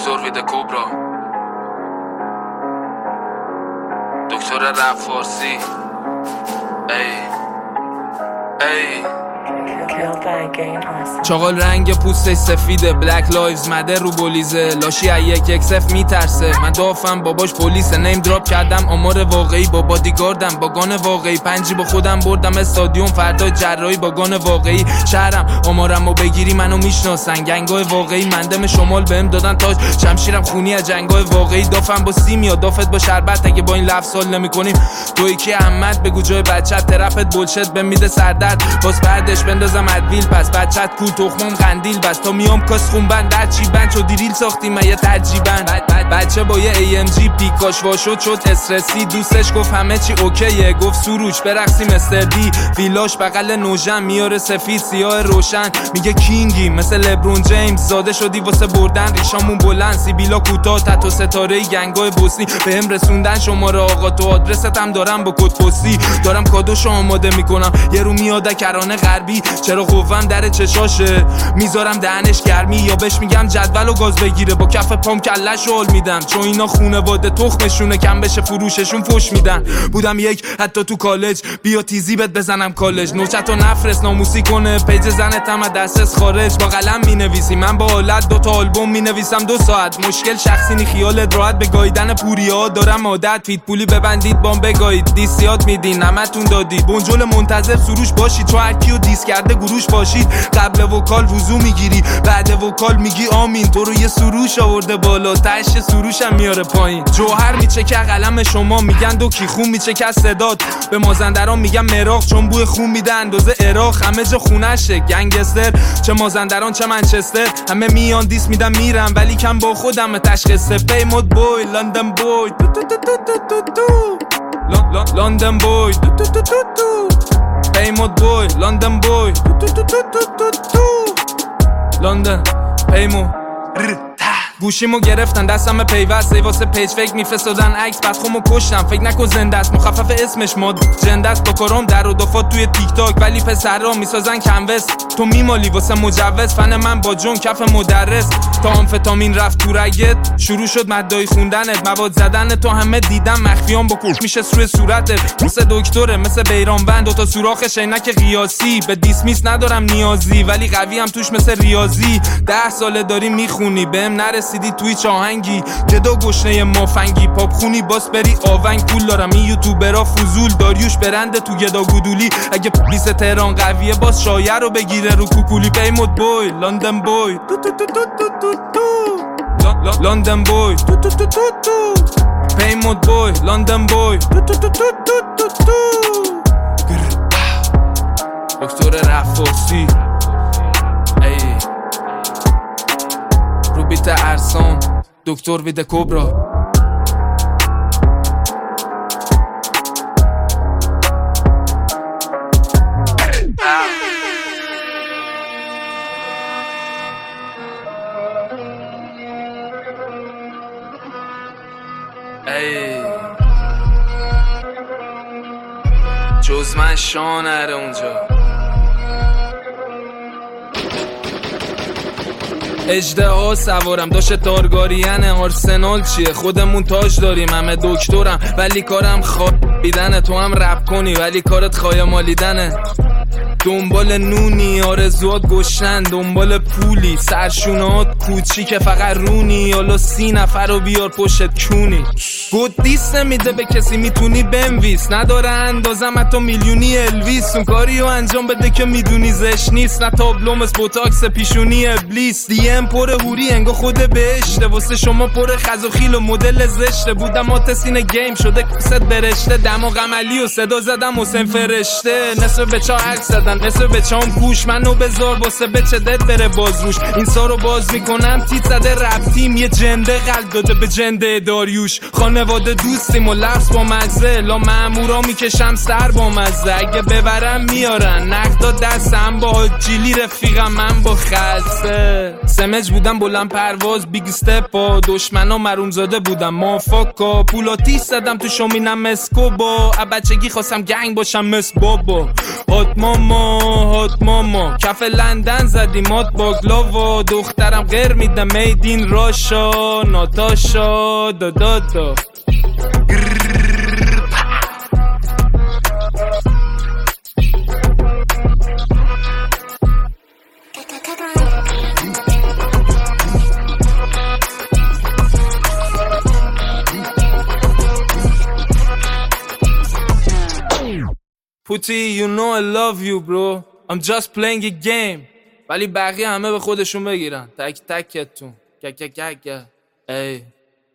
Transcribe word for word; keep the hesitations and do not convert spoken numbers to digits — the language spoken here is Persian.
دکتر وید کبرا، دکتر رپ فارسی. ای ای چاقال رنگ پوستش سفیده، بلک لایوز مده رو بولیزه، لاشی ای یک یک صف میترسه، من دافم باباش پلیسه، نیم دراپ کردم آمار واقعی با بادیگاردم با گان واقعی، پنجی با خودم بردم استادیوم، فردا جراحی با گان واقعی، شهرم آمارمو بگیری منو میشناسن، گنگای واقعی مندم شمال بهم دادن تاج، شمشیرم خونی از جنگای واقعی، دافم با سیمیا دافت با شربت، اگه با این لفظ سال نمیکنیم توی کی احمد بگو جای بچت، ترپت بولشت بهم میده سردرد، باز بعدش بندازم ادویل، پس بچت کو تخمم قندیل بس، تا میام کاس خونبند در چی بند چو دیریل ساختیم من یه ترجیبند، بچه با یه ای ام جی پیکاش واشد شد استرسی، دوستش گفت همه چی اوکیه، گفت سروش برقصیم استردی، ویلاش بغل نوژن میاره سفید سیاه روشن، میگه کینگی مثل لبرون جیمز، زاده شدی واسه بردن ریشامون بلند، سیبیلا کوتاه تتو ستاره گنگای بوسنی، بهم رسوندن شماره آقا تو آدرستم دارم با کد پستی، دارم کادوشو آماده میکنم یه رو میاده کرانه غربی، چرا قوام در چشاشه میذارم دهنش گرمی، یا بهش میگم جدول و گاز بگیره با کف پام کلش رول میدم، چون اینا خونواده تخمشونه کم بشه فروششون فوش میدن، بودم یک حتی تو کالج بیا تیزی بهت بزنم کالج، نوچتو نفرست ناموسی کنه پیج زنتم از دسترس خارج، با قلم مینویسی من با آلت دو تا آلبوم مینویسم دو ساعت، مشکل شخصی نی خیالت راحت به گاییدن پوریا دارم عادت، فیت پولی ببندید بام بگایید دیسیات میدین نمتون دادید، بنجل منتظر سروش باشید چون هر کیو دیس کرده گروش باشید، قبل وکال وضو میگیری بعد وکال میگی آمین، تو رو یه سروش آورده بالا تش سروشم میاره پایین، جوهر میچکه قلم شما میگن دو کی خون میچکه صدات، به مازندران میگم مراغ چون بوی خون میده اندازه عراق، همه جا خونشه گنگستر چه مازندران چه منچستر، همه میان دیس میدم میرم ولی کم با خودم تشخیصه، پیمود بوی لندن بوی تو تو تو تو تو تو لندن بوی تو تو تو تو تو پیمود بوی لندن بوی تو تو تو تو تو تو لندن پیمو گوشیمو گرفتن دستم پیوسته واسه پیج فکر میفرستادن عکس بعد خودمو کشتم، فکر نکن زنده است مخفف اسمش ماد جنده است، با کارام در و دفات توی تیک تاک ولی پسرا میسازن کنوس، تو میمالی واسه مجوز، فن من با جون کف مدرس، تا آمفتامین رفت تو رگت شروع شد مدای خوندنت، مواد زدن تو همه دیدم مخفیام با کش میشه روی صورتت، مثل دکتره مثل بیرانوند دو تا سوراخ شینک قیاسی، به دیسمیس ندارم نیازی ولی قوی هم توش مثل ریاضی، ده ساله داری میخونی بهم نرس رسیدی توی چاهنگی، جدا گشنه مافنگی پاپ خونی باس بری آونگ، پول دارم این یوتیوبرا فضول، داریوش برنده تو گدا گودولی، اگه پلیس تهران قویه باز شایع رو بگیره رو کوکولی، پیمود بوی لندن بوی تو تو تو تو تو تو لندن بوی تو تو تو تو تو پیمود بوی لندن بوی تو تو تو تو تو تو دکتر رپ فارسی بیت ارسان دکتر وید کبرا. ای جز من شان نره اونجا، اجدها سوارم داشت تارگاریانه، آرسنال چیه خودمون تاج داریم، همه دکترم ولی کارم خوابیدنه، تو هم رپ کنی ولی کارت خواهی مالیدنه، دنبال نونی آرزوات گشنن، دنبال پولی سرشونات کوچیک فقط رونی، حالا سی نفر رو بیار پشت کونی، گود دیست نمیده به کسی میتونی بنویس، نداره اندازم حتی میلیونی الویس، اون کاریو انجام بده که میدونی زش نیست، نه تابلوم از بوتاکس پیشونی ابلیس، دی ام پر هوری انگا خود بهشته، واسه شما پر خزوخیل و مدل زشته، بودم آتسین گیم شده کست برشته، دماغ عملی و صدا زدم حسین فرشته، نصف به چا عکس زدن نصف به چام گوش، منو بذار واسه بچه دت بره باز روش، این سارو باز میکنم تیت زده رفتیم، یه جنده قلب داده به جنده داریوش، خانواده دوستیم و لفظ با مزه، لا مامورا میکشم سر با مزه، اگه ببرم میارن نقدا دستم با جیلی رفیقم من با خلصه، سمج بودم بلند پرواز بیگ استپا، دشمنا مروم زاده بودم مافاکا، پولاتیش زدم تو شومینم اسکوبا، بچگی خواستم گنگ باشم مس بابا، آتمان ماما هات ماما کف لندن زدی مات باگلاوا دخترم غیر میدم میدین راشا ناتاشا دادادا Putty, you know I love you bro I'm just playing a game ولی بقیه همه به خودشون بگیرن تک تکتون که که که که ای